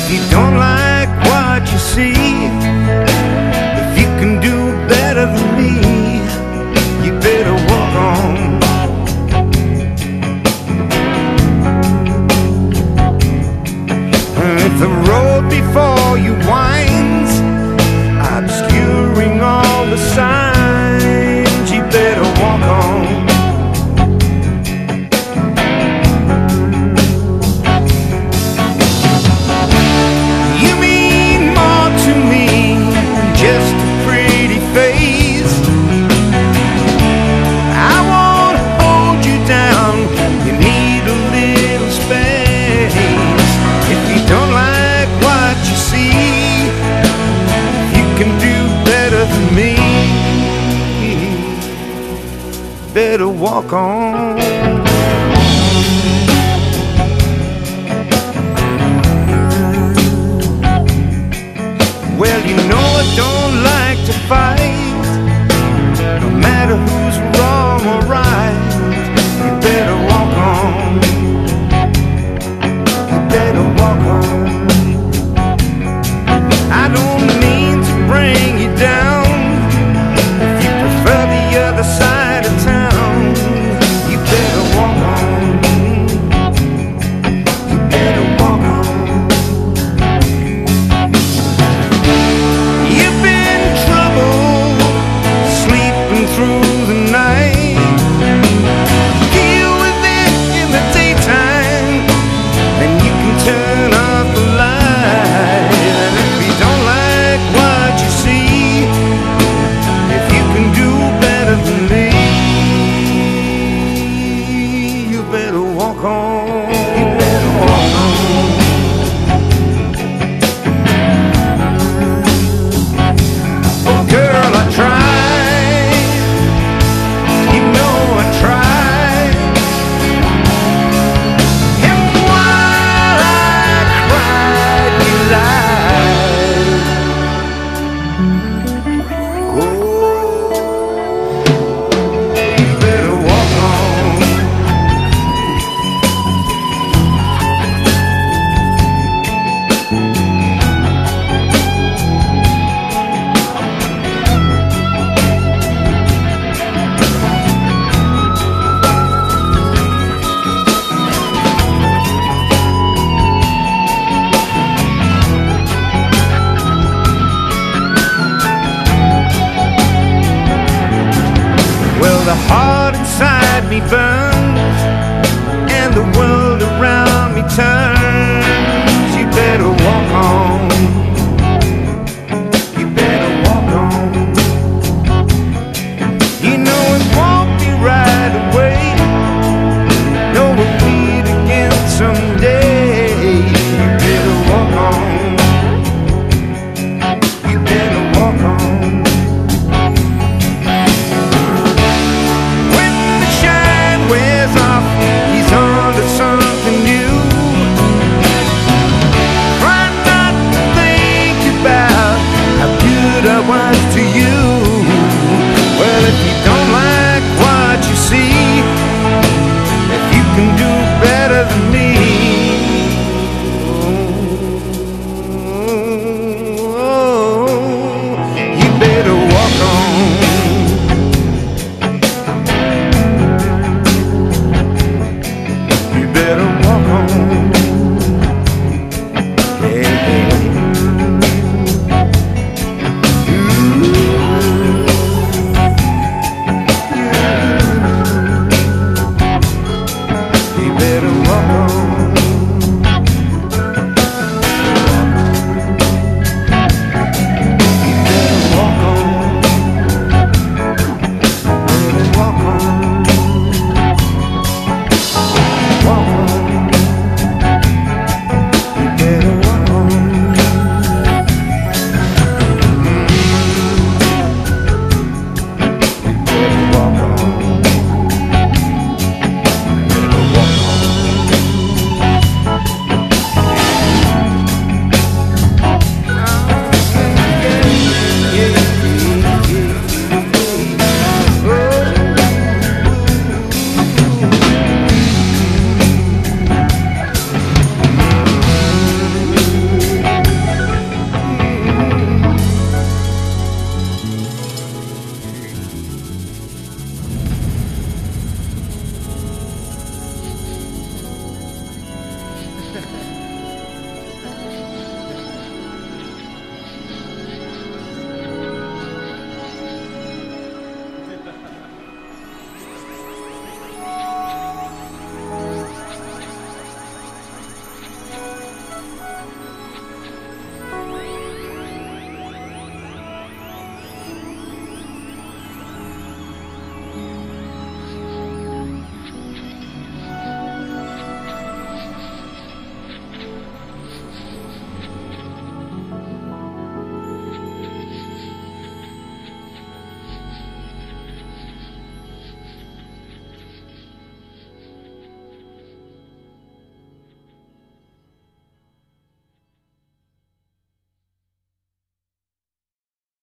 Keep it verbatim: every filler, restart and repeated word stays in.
If you don't like what you see, if you can do better than me, you better walk on. And if the road before you winds, obscuring all the signs, you better walk on. You mean more to me than just a pretty face. I won't hold you down, you need a little space. If you don't like what you see, you can do better than me, better walk on. Well, you know I don't like to fight, no matter who's wrong or right. You better walk on, you better walk on. I don't mean to bring you down, if you prefer the other side of town, you better walk on, you better walk on. You've been troubled, sleeping through the night. Deal with it in the daytime, and you can turn off the light. And if you don't like what you see, if you can do better than me, you better walk on. You better walk on. Oh girl, I tried, you know I tried. And while I cried, you lied. Oh, you better walk on. Well, the heart inside me burns.